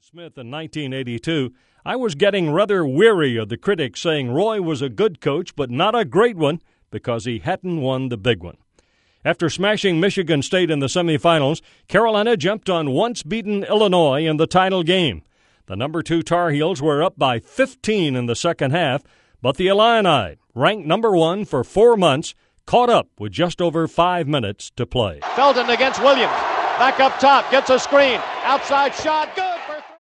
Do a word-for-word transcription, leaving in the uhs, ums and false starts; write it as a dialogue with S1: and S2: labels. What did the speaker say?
S1: Smith in nineteen eighty-two, I was getting rather weary of the critics saying Roy was a good coach but not a great one because he hadn't won the big one. After smashing Michigan State in the semifinals, Carolina jumped on once-beaten Illinois in the title game. The number two Tar Heels were up by fifteen in the second half, but the Illini, ranked number one for four months, caught up with just over five minutes to play.
S2: Felton against Williams. Back up top, gets a screen. Outside shot, good!